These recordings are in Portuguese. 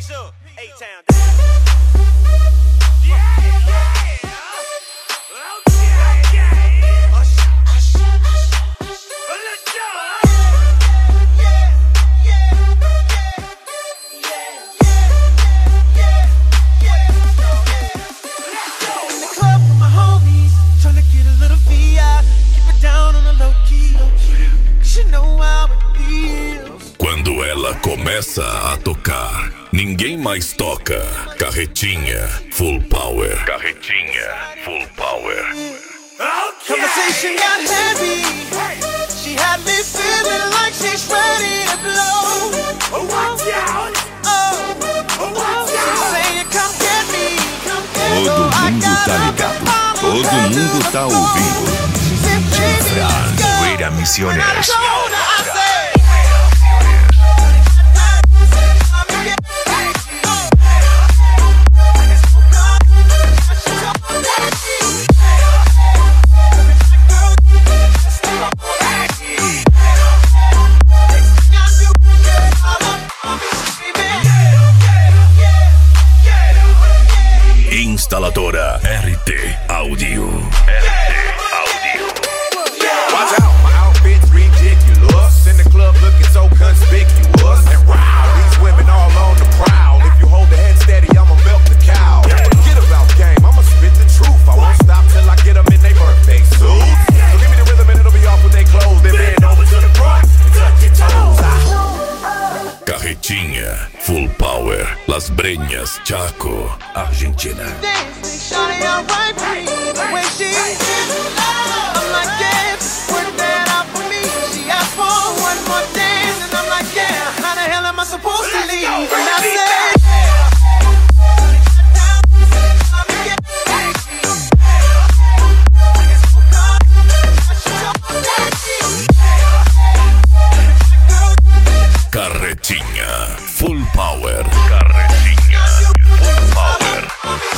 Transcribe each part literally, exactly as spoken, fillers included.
Quando ela começa a tocar, ninguém mais toca. Carretinha Full Power. Carretinha Full Power. Conversation got heavy. She had me feeling like she's ready to blow. Oh, watch out. Oh, oh, watch out. She's saying, come get me. Todo mundo tá ligado. Todo mundo tá ouvindo. Fran, Rita Misiones. Instaladora R T Audio. R T Audio. Watch out, my outfit's ridiculous. In the club looking so conspicuous. And wow, these women all on the prowl. If you hold the head steady, I'ma milk the cow. Forget about game, I'ma spit the truth. I won't stop till I get them in their birthday suits. So give me the rhythm and it'll be off with their clothes. Then bend over to the front and touch your toes. Carretinha Full Power. Las Breñas, Chaco, Argentina. Carretinha Full Power. Carretinha Full Power.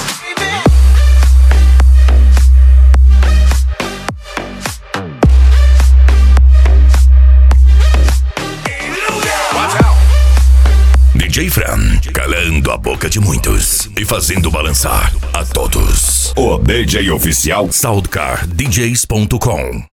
D J Fran, calando a boca de muitos e fazendo balançar a todos. O D J oficial Soundcar D Js ponto com.